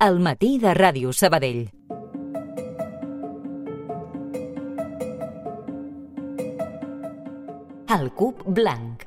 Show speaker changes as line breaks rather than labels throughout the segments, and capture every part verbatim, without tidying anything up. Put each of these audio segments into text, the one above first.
Al matí de Ràdio Sabadell. El cub blanc.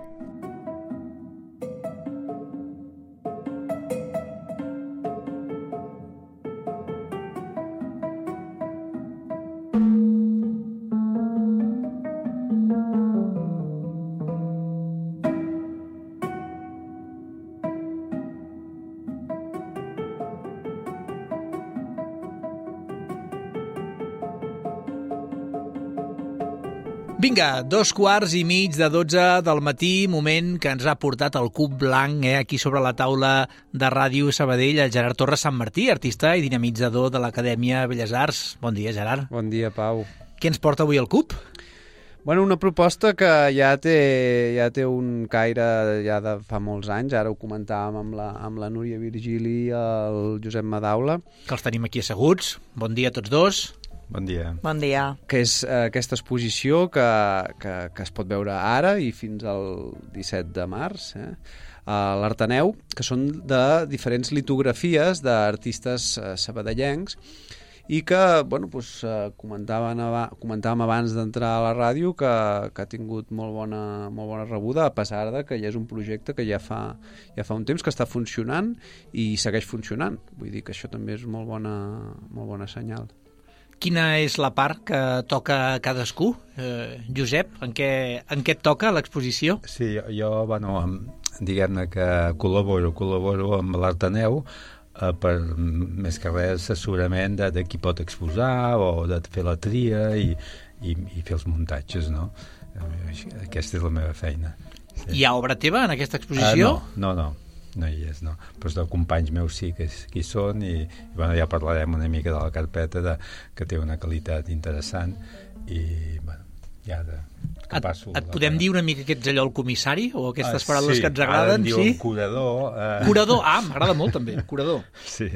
Vinga, dos quarts i mig de dotze del matí, moment que ens ha portat el cub blanc eh, aquí sobre la taula de Ràdio Sabadell, el Gerard Torres Sant Martí, artista i dinamitzador de l'Acadèmia Belles Arts. Bon dia, Gerard.
Bon dia, Pau.
Què ens porta avui el cub?
Bueno, una proposta que ja té, ja té un caire ja de fa molts anys, ara ho comentàvem amb la, amb la Núria Virgili i el Josep Madaula.
Que els tenim aquí asseguts. Bon dia a tots dos.
Bon dia.
Bon dia.
Que és eh, aquesta exposició que, que, que es pot veure ara i fins al disset de març, eh, a l'Arteneu, que són de diferents litografies d'artistes eh, sabadellencs i que, bueno, doncs, eh, comentaven aba- comentàvem abans d'entrar a la ràdio que, que ha tingut molt bona, molt bona rebuda, a pesar de que ja és un projecte que ja fa, ja fa un temps que està funcionant i segueix funcionant. Vull dir que això també és molt bona, molt bona senyal.
Quina és la part que toca cadascú? Eh, Josep, en què, en què et toca l'exposició?
Sí, jo, jo bueno, diguem-ne que col·laboro, col·laboro amb l'Arteneu eh, per més que res assessorament de, de qui pot exposar o de fer la tria i, i, i fer els muntatges, no? Aquesta és la meva feina. Sí.
Hi ha obra teva en aquesta exposició?
Uh, no, no, no. No hi és, no. Però de companys meus sí que és, qui són i, i bueno, ja parlarem una mica de la carpeta de, que té una qualitat interessant i bueno, ja de, que
et,
passo...
et podem dir una mica que ets allò el comissari o aquestes
ah,
paraules
sí,
que ens agraden?
Ara en diuen
sí?
curador. Eh...
Curador, ah, m'agrada molt també, curador.
Sí.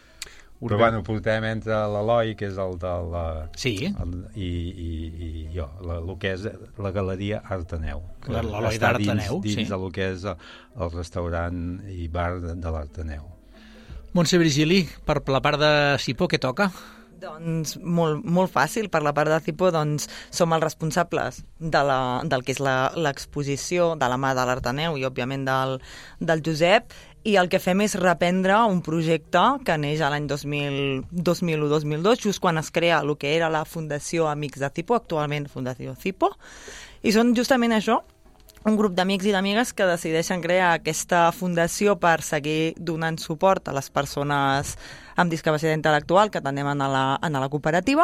Però bueno, portem entre l'Eloi, que és el de la...
Sí.
El, i, i, i jo, la, el que és la Galeria Arteneu.
L'Eloi d'Arteneu,
dins,
sí.
Dins del que és el, el restaurant i bar de, de l'Arteneu.
Montse Virgili, per la part de Cipo, què toca?
Doncs molt, molt fàcil. Per la part de Cipo, doncs, som els responsables de la, del que és la- l'exposició de la mà de l'Arteneu i, òbviament, del, del Josep, i el que fem és reprendre un projecte que neix a l'any dos mil u dos mil dos, just quan es crea el que era la Fundació Amics de Cipo, actualment Fundació Cipo, i són justament això, un grup d'amics i d'amigues que decideixen crear aquesta fundació per seguir donant suport a les persones amb discapacitat intel·lectual que atenem a la, a la cooperativa,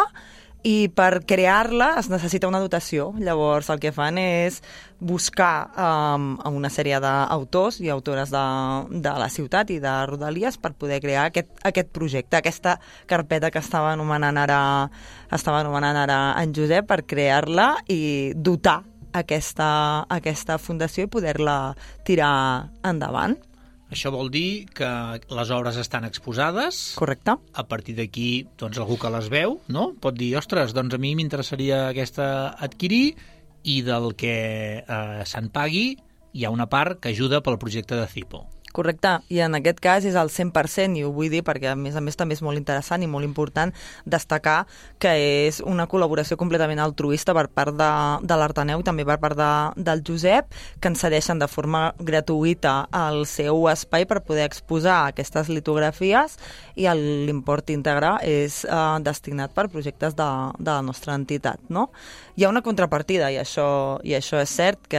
i per crear-la es necessita una dotació. Llavors el que fan és buscar um, una sèrie d'autors i autores de, de la ciutat i de Rodalies per poder crear aquest, aquest projecte, aquesta carpeta que estava anomenant ara, estava anomenant ara en Josep, per crear-la i dotar aquesta, aquesta fundació i poder-la tirar endavant.
Això vol dir que les obres estan exposades.
Correcte.
A partir d'aquí, doncs, algú que les veu, no? Pot dir, ostres, doncs a mi m'interessaria aquesta adquirir, i del que eh, se'n pagui hi ha una part que ajuda pel projecte de Cipo.
Correcte, i en aquest cas és el cent per cent, i ho vull dir perquè a més a més també és molt interessant i molt important destacar que és una col·laboració completament altruista per part de, de l'Arteneu i també per part de, del Josep, que ens cedeixen de forma gratuïta el seu espai per poder exposar aquestes litografies, i l'import íntegre és eh, destinat per projectes de, de la nostra entitat, no? Hi ha una contrapartida, i això, i això és cert, que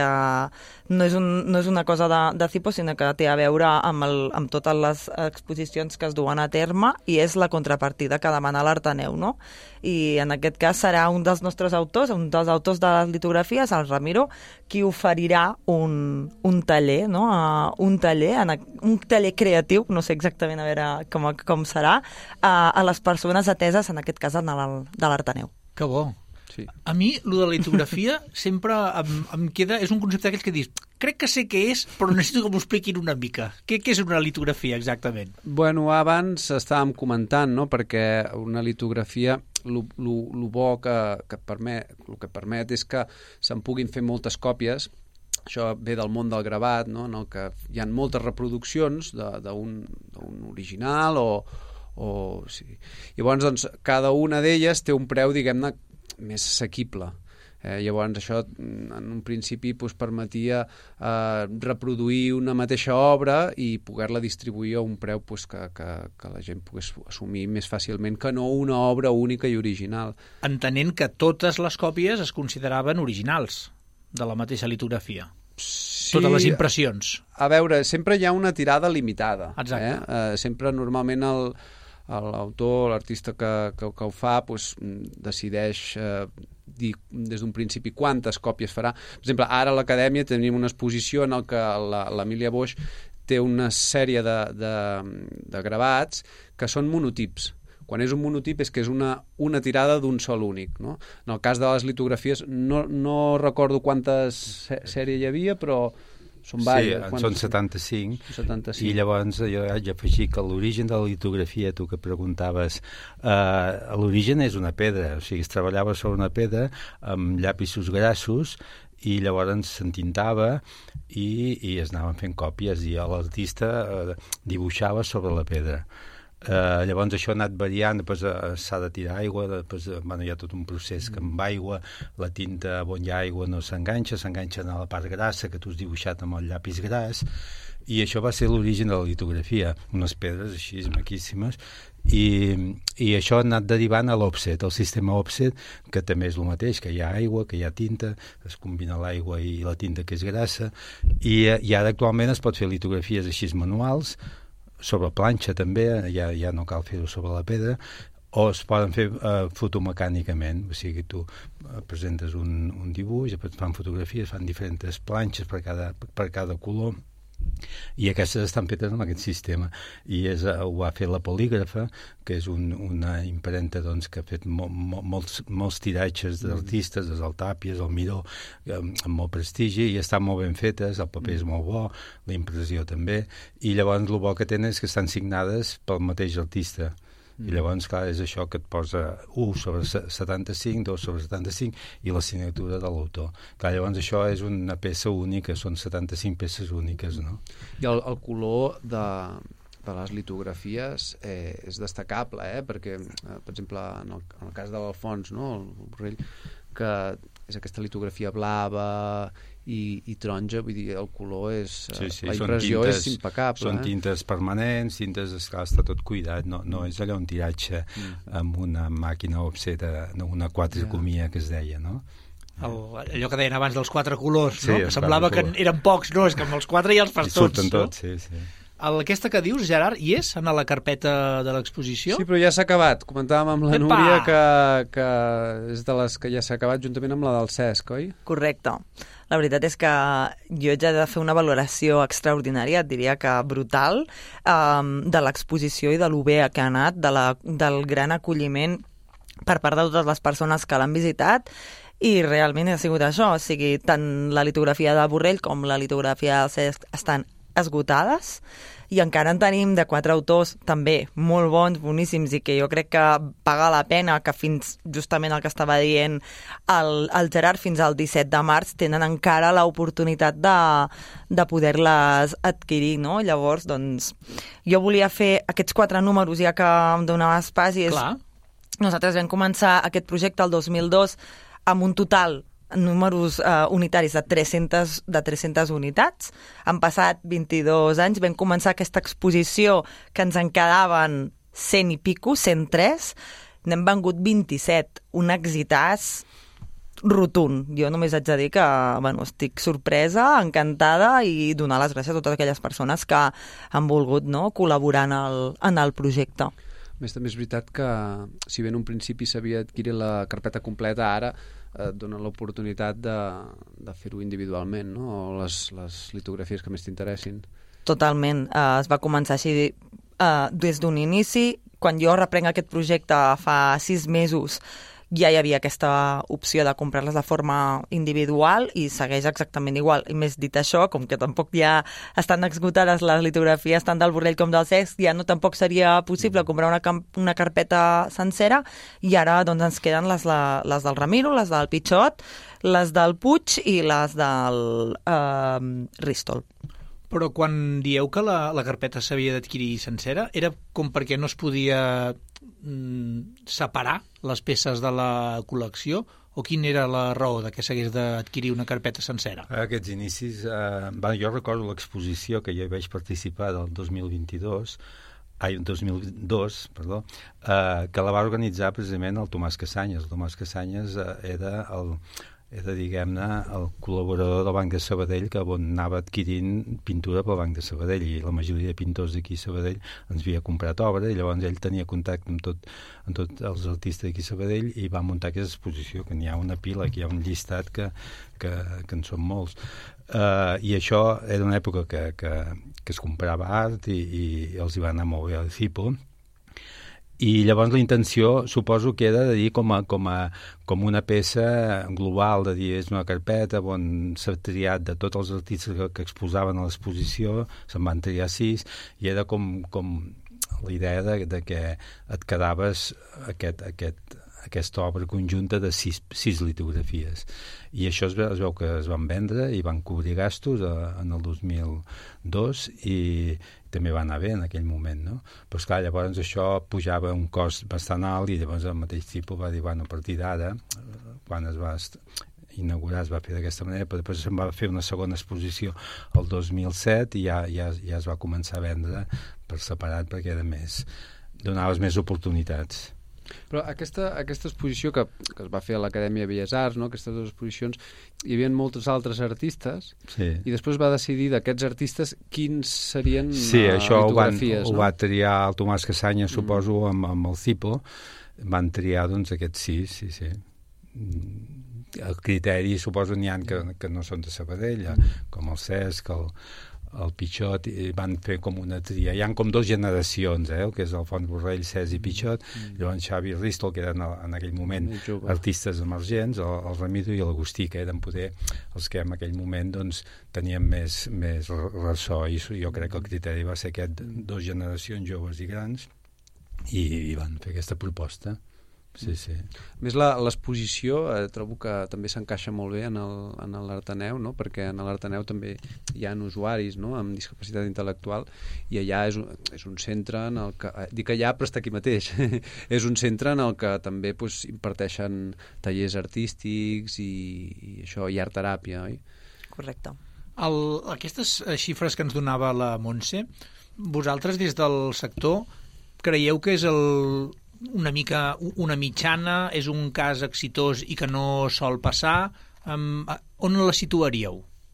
no és, un, no és una cosa de, de Cipo, sinó que té a veure amb, el, amb totes les exposicions que es duen a terme, i és la contrapartida que demana l'Arteneu, no? I en aquest cas serà un dels nostres autors, un dels autors de les litografies, el Ramiro, qui oferirà un, un taller, no? Uh, un taller, en, un taller creatiu, no sé exactament a veure com, com serà, uh, a les persones ateses, en aquest cas, en el, de l'Arteneu.
Que bo.
Sí.
A mi, el de la litografia sempre em, em queda... És un concepte d'aquells que dius, crec que sé què és, però necessito que m'ho expliquin una mica. Què, què és una litografia, exactament?
Bueno, abans estàvem comentant, no?, perquè una litografia, lo, lo, lo bo que, que, permet, el que permet és que se'n puguin fer moltes còpies. Això ve del món del gravat, no?, en el que hi ha moltes reproduccions d'un original o, o sí. Llavors, doncs, cada una d'elles té un preu, diguem-ne, més assequible. Eh, llavors això en un principi pues, permetia eh, reproduir una mateixa obra i poder-la distribuir a un preu pues, que, que, que la gent pogués assumir més fàcilment que no una obra única i original.
Entenent que totes les còpies es consideraven originals de la mateixa litografia.
Sí,
totes les impressions.
A veure, sempre hi ha una tirada limitada.
Exacte.
Eh? Eh, sempre normalment el l'autor, l'artista que, que, que ho fa pues, decideix eh, dir des d'un principi quantes còpies farà. Per exemple, ara a l'Acadèmia tenim una exposició en què l'Emília Boix té una sèrie de, de, de gravats que són monotips. Quan és un monotip és que és una, una tirada d'un sol únic. No? En el cas de les litografies no, no recordo quantes sèries hi havia, però són diverses.
Sí, són setanta-cinc,
setanta-cinc.
I llavors jo haig d'afegir que l'origen de la litografia, tu que preguntaves, eh, l'origen és una pedra, o sigui, es treballava sobre una pedra amb llapisos grassos i llavors s'entintava i, i es anaven fent còpies i l'artista eh, dibuixava sobre la pedra. Uh, llavors això ha anat variant, després uh, s'ha de tirar aigua, després uh, bueno, hi ha tot un procés que amb aigua la tinta on hi ha aigua no s'enganxa, s'enganxa a la part grassa que tu has dibuixat amb el llapis gras, i això va ser l'origen de la litografia, unes pedres així maquíssimes, i, i això ha anat derivant a l'offset, el sistema offset, que també és el mateix, que hi ha aigua, que hi ha tinta, es combina l'aigua i la tinta que és grassa, i, i ara actualment es pot fer litografies així manuals, sobre planxa també, ja, ja no cal fer-ho sobre la pedra, o es poden fer eh, fotomecànicament, o sigui, tu eh, presentes un, un dibuix, després fan fotografies, fan diferents planxes per cada, per cada color, i aquestes estan fetes amb aquest sistema, i és, ho va fer la Polígrafa, que és un, una impremta doncs, que ha fet mo, mo, molts, molts tiratges d'artistes, des del Tàpies, el Miró, amb, amb molt prestigi, i estan molt ben fetes, el paper és molt bo, la impressió també, i llavors el bo que tenen és que estan signades pel mateix artista. I llavors, clar, és això que et posa u sobre setanta-cinc, dos sobre setanta-cinc i la signatura de l'autor. Clar, llavors això és una peça única, són setanta-cinc peces úniques, no?
I el, el color de, de les litografies eh, és destacable, eh? Perquè, eh, per exemple, en el, en el cas de l'Alfons, no? El Borrell, que és aquesta litografia blava i, i taronja, vull dir, el color és...
Sí, sí,
la impressió
tintes,
és impecable.
Són
eh?
tintes permanents, tintes, esclar, està tot cuidat, no, no és allò un tiratge mm. amb una màquina offset, una quadricomia yeah. que es deia, no?
El, allò que deien abans dels quatre colors,
sí,
no? Que semblava que eren pocs, no? És que amb els quatre ja els fas
I
tots,
surten
no?
tots, sí, sí.
El, aquesta que dius, Gerard, hi és en la carpeta de l'exposició?
Sí, però ja s'ha acabat. Comentàvem amb la
Epa!
Núria que, que és de les que ja s'ha acabat juntament amb la del Cesc, oi?
Correcte. La veritat és que jo haig de fer una valoració extraordinària, et diria que brutal, um, de l'exposició i de lo bé que ha anat, de la, del gran acolliment per part de totes les persones que l'han visitat, i realment ha sigut això, o sigui, tant la litografia de Borrell com la litografia del Cesc estan esgotades, i encara en tenim de quatre autors també molt bons, boníssims, i que jo crec que paga la pena, que fins justament el que estava dient el, el Gerard, fins al disset de març tenen encara l'oportunitat de, de poder-les adquirir, no? Llavors, doncs, jo volia fer aquests quatre números, ja que em donaves pas, i és...
Clar.
Nosaltres vam començar aquest projecte el dos mil dos amb un total números eh, unitaris de tres-centes, de tres-centes unitats. Han passat vint-i-dos anys, vam començar aquesta exposició que ens en quedaven cent i pico, cent tres, n'hem vengut vint-i-set, un exitàs rotund. Jo només haig de dir que bueno, estic sorpresa, encantada, i donar les gràcies a totes aquelles persones que han volgut, no, col·laborar en el, en el projecte.
A més, també és veritat que si bé en un principi s'havia adquirit la carpeta completa, ara et dona l'oportunitat de, de fer-ho individualment, no? O les, les litografies que més t'interessin.
Totalment. Uh, es va començar així uh, des d'un inici. Quan jo reprenc aquest projecte fa sis mesos, ja hi havia aquesta opció de comprar-les de forma individual i segueix exactament igual. I més dit això, com que tampoc ja estan esgotades les litografies tant del Borrell com del Cesc, ja no tampoc seria possible comprar una, una carpeta sencera, i ara doncs, ens queden les, la, les del Ramiro, les del Pichot, les del Puig i les del eh, Ristol.
Però quan dieu que la, la carpeta s'havia d'adquirir sencera, era com perquè no es podia mm, separar les peces de la col·lecció, o quina era la raó de que s'hagués d'adquirir una carpeta sencera?
A aquests inicis, eh, va, jo recordo l'exposició que jo hi vaig participar del dos mil vint-i-dos, ai, dos mil dos, perdó, eh, que la va organitzar precisament el Tomàs Casanyes. El Tomàs Casanyes eh, era el, era, diguem-ne, el col·laborador del Banc de Sabadell, que anava adquirint pintura pel Banc de Sabadell, i la majoria de pintors d'aquí a Sabadell ens havia comprat obra, i llavors ell tenia contacte amb tots amb tot els artistes d'aquí a Sabadell, i va muntar aquesta exposició, que n'hi ha una pila, que hi ha un llistat que, que, que en són molts. Uh, I això era una època que, que, que es comprava art i, i els hi va anar molt bé al Cipo. I llavors la intenció, suposo que era de dir com, a, com, a, com una peça global, de dir, és una carpeta on s'ha triat de tots els artistes que, que exposaven a l'exposició, se'n van triar sis, i era com, com la idea de, de que et quedaves aquest, aquest, aquesta obra conjunta de sis, sis litografies. I això es veu, es veu que es van vendre i van cobrir gastos a, en el dos mil dos, i també va anar bé en aquell moment, no? Però esclar, llavors això pujava un cost bastant alt, i llavors el mateix tipus va dir, bueno, a partir d'ara, quan es va inaugurar es va fer d'aquesta manera, però després se'n va fer una segona exposició el dos mil set, i ja, ja, ja es va començar a vendre per separat, perquè era més, donaves més oportunitats.
Però aquesta, aquesta exposició que, que es va fer a l'Acadèmia de Belles Arts, no? Aquestes dues exposicions, hi havia molts altres artistes,
sí. I
després va decidir d'aquests artistes quins serien
sí, uh, això
litografies.
Ho, van, no? Ho va triar el Tomàs Casanyes, mm. suposo, amb, amb el Cipo. Van triar, doncs, aquests sis, sí, sí. El criteri, suposo, n'hi ha que, que no són de Sabadell, mm. com el Cesc, el... el Pichot, i van fer com una tria. Hi ha com dues generacions, eh? El que és Alfons Borrell, Cesc i Pichot, mm. llavors Xavi Ristol, que eren en aquell moment artistes emergents, el, el Ramiro i l'Agustí, que eren poder els que en aquell moment doncs, tenien més, més ressò, i jo crec que el criteri va ser aquest, dues generacions joves i grans, i, i van fer aquesta proposta. Sí, sí.
A més, l'exposició eh, trobo que també s'encaixa molt bé en l'Artaneu, no? Perquè en l'Artaneu també hi ha usuaris, no? Amb discapacitat intel·lectual, i allà és un, és un centre en el que... Eh, dic allà, però està aquí mateix. És un centre en el que també pues, imparteixen tallers artístics i, i això, i art-teràpia, oi?
Correcte.
El, aquestes xifres que ens donava la Montse, vosaltres des del sector creieu que és el... una mica una mitjana, és un cas exitós i que no sol passar? Um, on la situaríeu?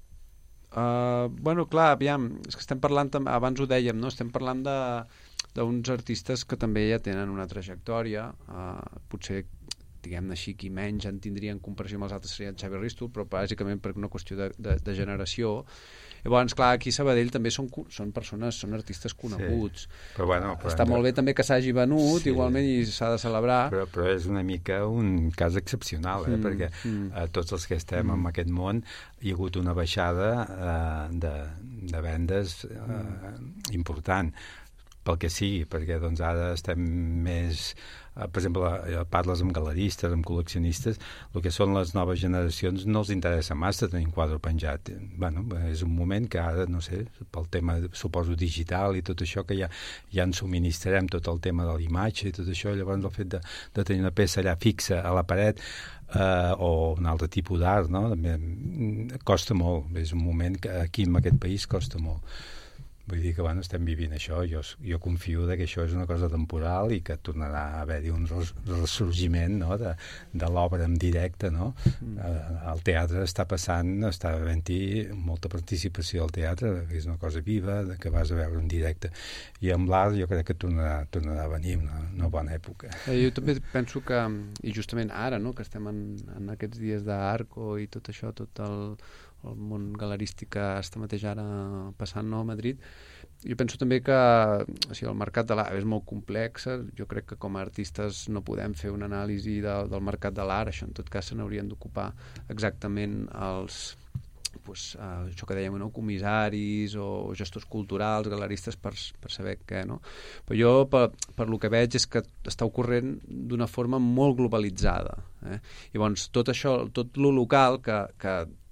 Uh, bueno, clar, aviam, és que estem parlant, abans ho dèiem, no? Estem parlant de d'uns artistes que també ja tenen una trajectòria, uh, potser diguem-ne així, qui menys en tindria en comparació amb els altres seria en Xavi Ristol, però bàsicament per una qüestió de, de, de generació. Llavors, clar, aquí a Sabadell també són, són persones, són artistes coneguts.
Sí. Però, bueno, però
està molt bé també que s'hagi venut, sí. Igualment, i s'ha de celebrar.
Però, però és una mica un cas excepcional, eh? Mm, perquè mm. Eh, tots els que estem mm. en aquest món hi ha hagut una baixada eh, de, de vendes eh, mm. important, pel que sigui, perquè doncs, ara estem més... Eh, per exemple, parles amb galeristes, amb col·leccionistes, el que són les noves generacions no els interessa massa tenir un quadre penjat. Bueno, és un moment que ara, no sé, pel tema, suposo, digital i tot això, que ja, ja ens subministrarem tot el tema de l'imatge i tot això, llavors el fet de, de tenir una peça allà fixa a la paret eh, o un altre tipus d'art, no? També costa molt. És un moment que aquí en aquest país costa molt. Vull dir que, bueno, estem vivint això. Jo, jo confio de que això és una cosa temporal i que tornarà a haver-hi un ressorgiment, no? de, de l'obra en directe, no? Mm. El teatre està passant, està havent-hi molta participació al teatre, que és una cosa viva, que vas a veure en directe. I amb l'art jo crec que tornarà, tornarà a venir una, una bona època.
Eh, jo també penso que, i justament ara, no? Que estem en, en aquests dies d'Arco i tot això, tot el... el món galerístic que està mateix ara passant, no, a Madrid, jo penso també que o sigui, el mercat de l'art és molt complex. Jo crec que com a artistes no podem fer una anàlisi de, del mercat de l'art. Això en tot cas se n'haurien d'ocupar exactament els pues, uh, això que dèiem, no? Comissaris o gestors culturals, galeristes, per, per saber què, no? Però jo, per, per lo que veig, és que està ocorrent d'una forma molt globalitzada. Eh? Llavors, tot això, tot lo local que, que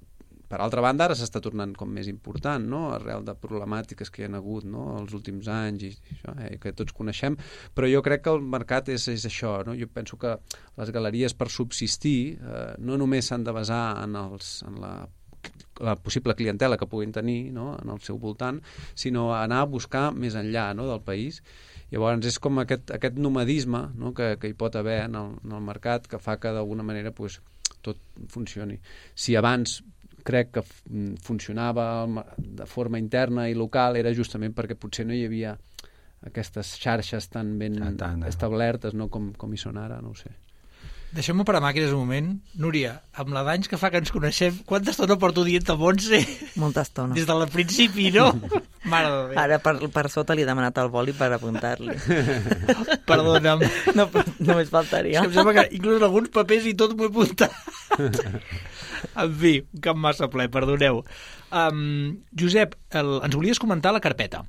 per altra banda, ara s'està tornant com més important, no? Arrel de problemàtiques que hi ha hagut, no? Els últims anys i això, eh? Que tots coneixem, però jo crec que el mercat és, és això, no? Jo penso que les galeries per subsistir eh, no només s'han de basar en, els, en la la possible clientela que puguin tenir, no? En el seu voltant, sinó anar a buscar més enllà, no? Del país. Llavors és com aquest, aquest nomadisme, no? que, que hi pot haver en el, en el mercat, que fa que d'alguna manera pues, tot funcioni. Si abans crec que funcionava de forma interna i local era justament perquè potser no hi havia aquestes xarxes tan ben ah, tant, establertes, no? com, com hi són ara, no ho sé.
Deixem-me per a màquines un moment. Núria, amb la d'anys que fa que ens coneixem, quanta estona porto dient-te Montse?
Molta estona.
Des del principi, no? Mare de Déu.
Ara per, per sota li he demanat el boli per apuntar-li.
Perdona'm.
No, només faltaria.
És que em sembla que inclús en alguns papers i tot m'ho he apuntat. En fi, un cap massa ple, perdoneu. Um, Josep, el, ens volies comentar la carpeta.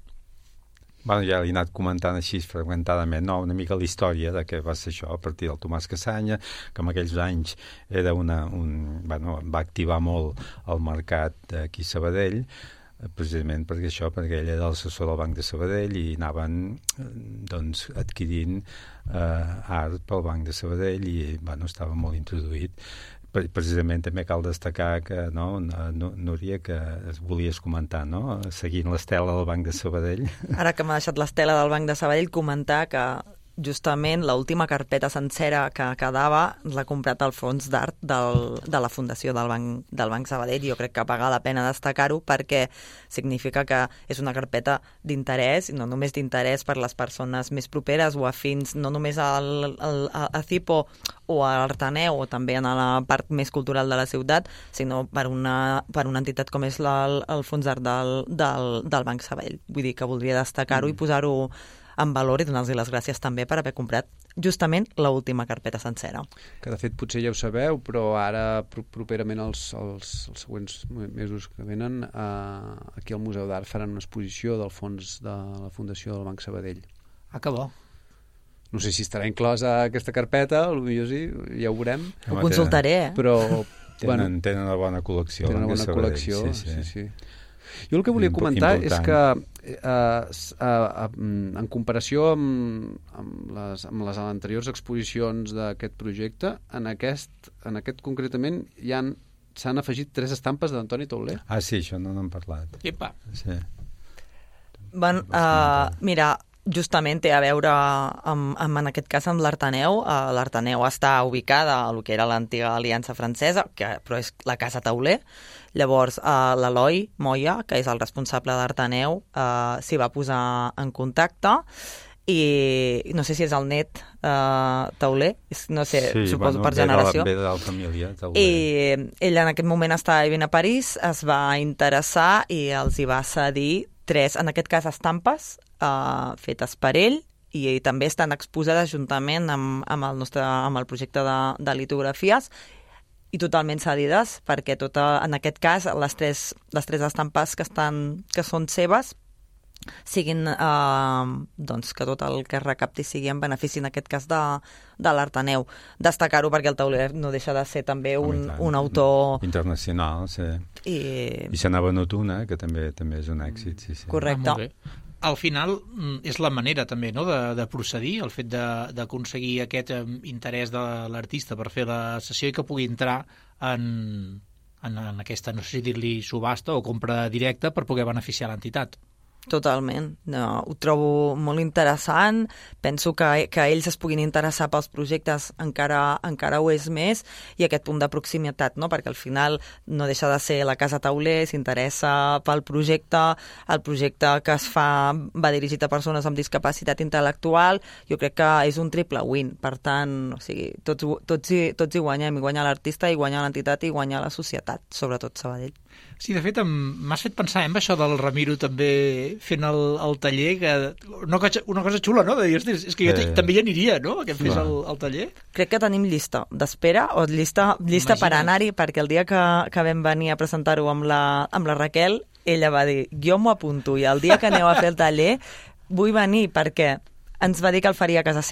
Bueno, ja l'he anat comentant així fragmentadament, no? Una mica la història de què va ser això a partir del Tomàs Cassanya, que en aquells anys era una, un, bueno, va activar molt el mercat d'aquí a Sabadell, precisament perquè això, perquè ell era l'assessor del Banc de Sabadell i anaven doncs, adquirint eh, art pel Banc de Sabadell i bueno, estava molt introduït. Precisament també cal destacar que, no, Núria, que es volies comentar, no? Seguint l'estela del Banc de Sabadell.
Ara que m'ha deixat l'estela del Banc de Sabadell, comentar que justament l'última carpeta sencera que quedava l'ha comprat el fons d'art del, de la fundació del Banc, del Banc Sabadell. Jo crec que paga la pena destacar-ho perquè significa que és una carpeta d'interès, no només d'interès per les persones més properes o afins, no només al, al, a Cipo o a l'Artaneu o també en la part més cultural de la ciutat, sinó per una, per una entitat com és la, el fons d'art del, del, del Banc Sabadell. Vull dir que voldria destacar-ho mm. i posar-ho en valor i donar-los les gràcies també per haver comprat justament l'última carpeta sencera.
Que de fet potser ja ho sabeu, però ara properament els, els, els següents mesos que venen eh, aquí al Museu d'Art faran una exposició del fons de la Fundació del Banc Sabadell.
Ah, que bo.
No sé si estarà inclosa aquesta carpeta, potser sí, ja ho veurem.
Ho consultaré, eh?
Però,
tenen, bueno, tenen una bona col·lecció.
Tenen una bona
Sabadell,
col·lecció, sí, sí. sí, sí. Jo el que volia
Imp
comentar
important.
és que eh, eh, en comparació amb, amb, les, amb les anteriors exposicions d'aquest projecte, en aquest, en aquest concretament hi han s'han afegit tres estampes d'Antoni Tauler.
Ah, sí, això no n'hem parlat.
Epa.
Sí.
Bueno, uh, mira, justament té a veure amb, amb en aquest cas amb l'Artaneu. Uh, L'Artaneu està ubicada a el que era l'antiga Aliança Francesa, que, però és la Casa Tauler. Llavors, uh, l'Eloi Moya, que és el responsable d'Artaneu, uh, s'hi va posar en contacte i no sé si és el net uh, Tauler, no sé,
sí,
suposo
bueno,
per generació.
Ve de la, ve de la família Tauler.
I ell en aquest moment està vivint a París, es va interessar i els hi va cedir tres, en aquest cas, estampes uh, fetes per ell i, i també estan exposades juntament amb, amb, el, nostre, amb el projecte de, de litografies i totalment cedides, perquè tota, en aquest cas les tres, les tres estampes que, estan, que són seves siguin, eh, doncs, que tot el que es recapti sigui en benefici, en aquest cas, de, de l'Artaneu. Destacar-ho perquè el Tauler no deixa de ser també un, un autor
internacional, sí. I, I se n'ha venut una, que també també és un èxit, sí, sí.
Correcte.
Ah, al final és la manera també, no?, de, de procedir, el fet d'aconseguir aquest interès de l'artista per fer la sessió i que pugui entrar en, en, en aquesta, no sé si dir-li subhasta o compra directa per poder beneficiar l'entitat.
Totalment. No, ho trobo molt interessant. Penso que, que ells es puguin interessar pels projectes encara, encara ho és més, i aquest punt de proximitat, no? Perquè al final no deixa de ser la Casa Tauler, s'interessa pel projecte, el projecte que es fa va dirigit a persones amb discapacitat intel·lectual. Jo crec que és un triple win. Per tant, o sigui, tots, tots, hi, tots hi guanyem. Hi guanya l'artista, hi guanya l'entitat i hi guanya la societat, sobretot Sabadell.
Sí, de fet, m'has fet pensar en això del Ramiro també fent el, el taller, que una cosa, una cosa xula, no? De dir, ostres, és que jo eh... també hi aniria, no?, que fes el, el taller. Crec
que tenim llista d'espera, o llista, llista per anar-hi, perquè el dia que, que vam venir a presentar-ho amb la, amb la Raquel, ella va dir, jo m'ho apunto, i el dia que aneu a fer el taller vull venir, perquè ens va dir que el faria a casa seva.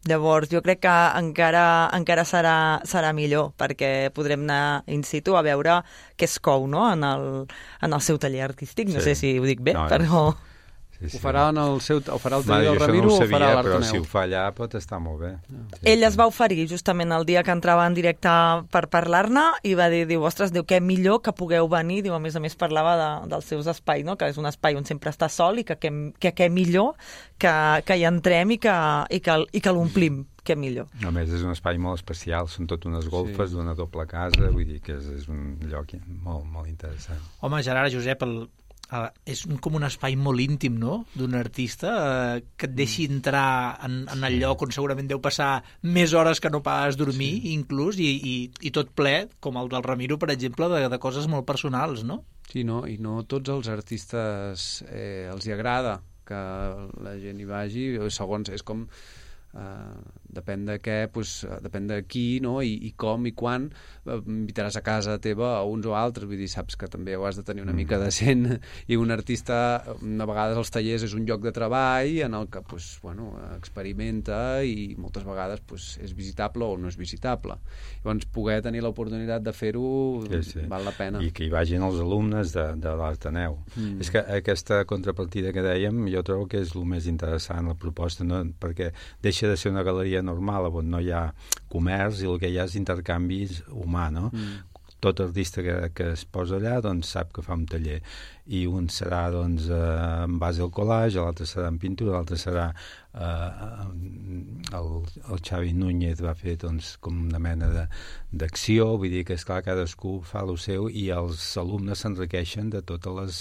Llavors, jo crec que encara, encara serà, serà millor, perquè podrem anar in situ a veure què es cou, no?, en el, en el seu taller artístic. No
Sí.
sé si ho dic bé,
No,
però...
Sí, sí.
Ho farà, en el seu, ho farà el
Bueno,
taller
jo
del
això
Ramiro
no ho
o ho farà
sabia,
a
però si
l'Artaneu?
ho fa allà pot estar molt bé. Sí,
Ell
sí.
es va oferir justament el dia que entrava en directe per parlar-ne i va dir, diu, ostres, diu, què millor que pugueu venir, diu, a més a més parlava de, dels seus espais, no?, que és un espai on sempre està sol i que què que, que millor que, que hi entrem i que, i que, i que l'omplim, què millor.
A més, és un espai molt especial, són tot unes golfes
Sí.
d'una doble casa, vull dir que és, és un lloc molt, molt interessant.
Home, Gerard, Josep, el, Uh, és un, com un espai molt íntim, no?, d'un artista, uh, que et deixi entrar en, en el lloc on segurament deu passar més hores que no pas dormir, sí. inclús, i, i, i tot ple, com el del Ramiro, per exemple, de, de coses molt personals, no?
Sí, no? I no tots els artistes eh, els hi agrada que la gent hi vagi, segons, és com... Uh, depèn de què, pues, depèn de qui, no? I, i com i quan uh, invitaràs a casa teva a uns o altres, vull dir, saps que també ho has de tenir una mm. mica decent, i un artista a vegades als tallers és un lloc de treball en el que pues, bueno, experimenta i moltes vegades pues, és visitable o no és visitable, llavors poder tenir l'oportunitat de fer-ho
sí, sí.
val la pena.
I que hi vagin els alumnes de, de l'Artaneu. Mm. És que aquesta contrapartida que dèiem jo trobo que és el més interessant, la proposta, no? Perquè deixa de ser una galeria normal on no hi ha comerç i el que hi ha és intercanvis humà, no? Mm. Tot artista que, que es posa allà doncs sap que fa un taller i un serà doncs eh, en base al collage, l'altre serà en pintura, l'altre serà eh, el, el Xavi Núñez va fer doncs com una mena de, d'acció, vull dir que esclar cadascú fa el seu i els alumnes s'enriqueixen de totes les,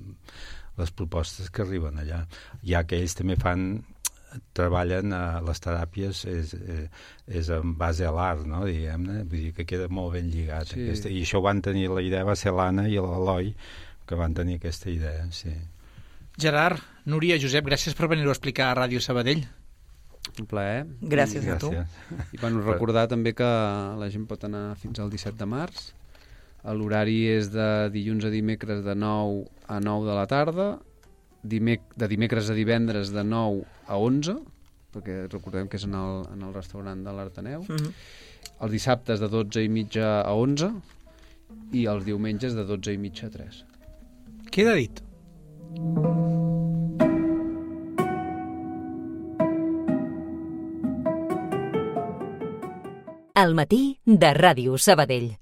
les propostes que arriben allà, ja que ells també fan treballen a les teràpies és, és en base a l'art, no? Diguem-ne, vull dir que queda molt ben lligat.
Sí.
Aquesta, i això van tenir, la idea va ser l'Anna i l'Eloi que van tenir aquesta idea, sí.
Gerard, Núria, Josep, gràcies per venir-ho a explicar a Ràdio Sabadell.
Un plaer.
Gràcies a tu.
I bueno, recordar també que la gent pot anar fins al disset de març. L'horari és de dilluns a dimecres de nou a nou de la tarda, Dimec de dimecres a divendres de nou a onze, perquè recordem que és en el, en el restaurant de l'Artaneu, mm-hmm. els dissabtes de dotze i mitja a onze i els diumenges de dotze i mitja a tres.
Queda dit.
Al matí de Ràdio Sabadell.